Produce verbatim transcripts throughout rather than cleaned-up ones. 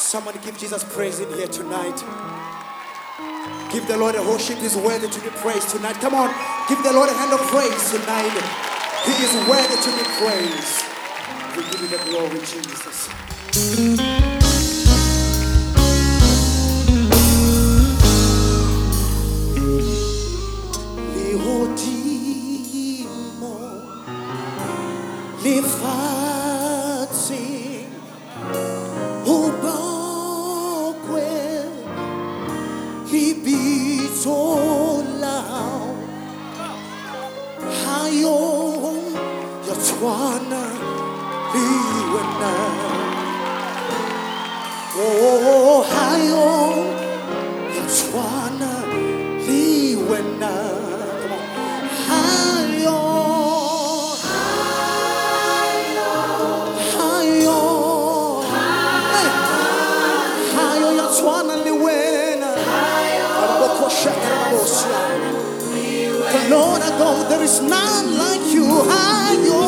Somebody give Jesus praise in here tonight. Give the Lord a worship. He's worthy to be praised tonight. Come on, give the Lord a hand of praise tonight. He is worthy to be praised. We give you the glory, Jesus. Lihodimo, lifatsi, ubakwe, libitolau, hayo, yatwana, liwena. Oh, hayo, yatwana, liwena. Come on, hayo, hayo, hey, hayo, yatwana, liwena. The Lord I go, there is none like you. Hayo,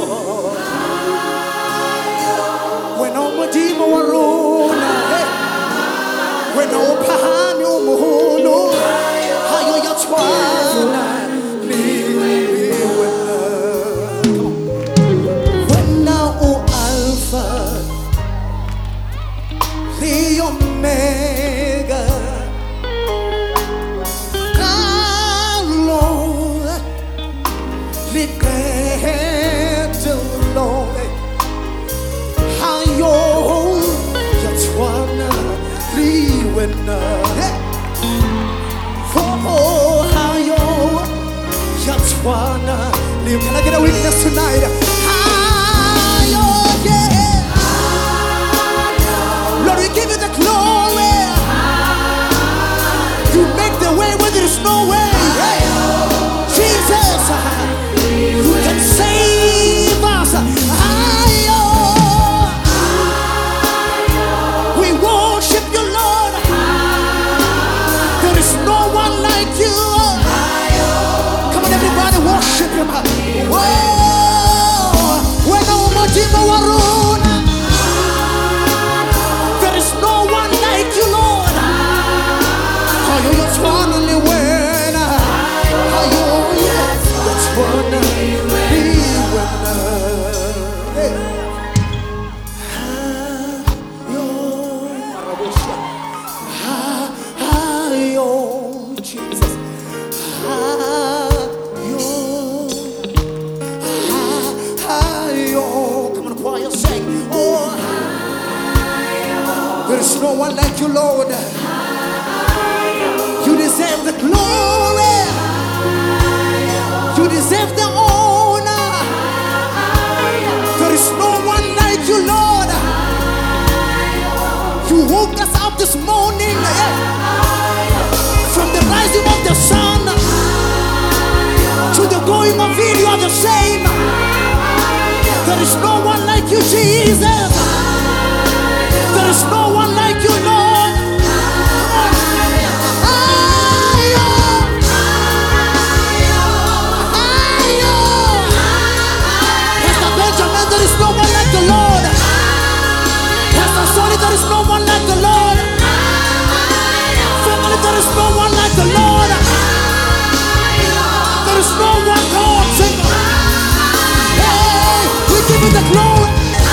when all my demons were on, when all pahani umuhulu, hayo yatwana liwena. When now o Alpha, the Omega, Lord, declare the Lord, hayo yatwana liwena. Oh, hayo yatwana liwena. Can I get a witness tonight? Hayo, yeah. Lord, we give you the glory. You make the way where there is no way. Jesus, you can save us. Hayo, we worship you, Lord. There is no one like you. Come on, everybody, worship him. Whoa, when Omodimo Waruna, there is no one like you, Lord. Hayo yatwana liwena. Hayo yatwana liwena. Hey. Hayo, hayo, Jesus. Hayo, hayo. Come on, choir, sing. Oh, there is no one like you, Lord. You deserve the glory. You deserve the honor. There is no one like you, Lord. You woke us up this morning, yeah, from the rising of the sun to the going of it. You are the same. There is no one like you, Jesus. There is no one like you, Lord. There is no one like the Lord. Pastor Sonny, there is no one like the Lord. Family, there is no one like the Lord. There is no one God. Sing. Hey, we give you the glory.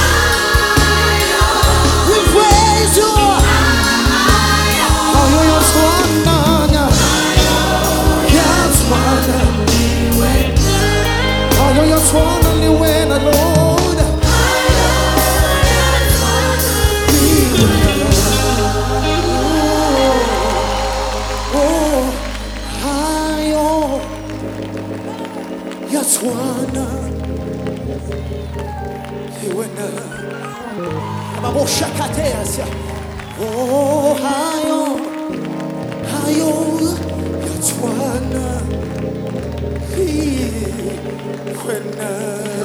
We praise you. Oh, you're your swan. Yes, man. Oh, you're your swan only when alone. Yatwana liwena. Amabosha kateasya. Oh, hayo, hayo yatwana liwena.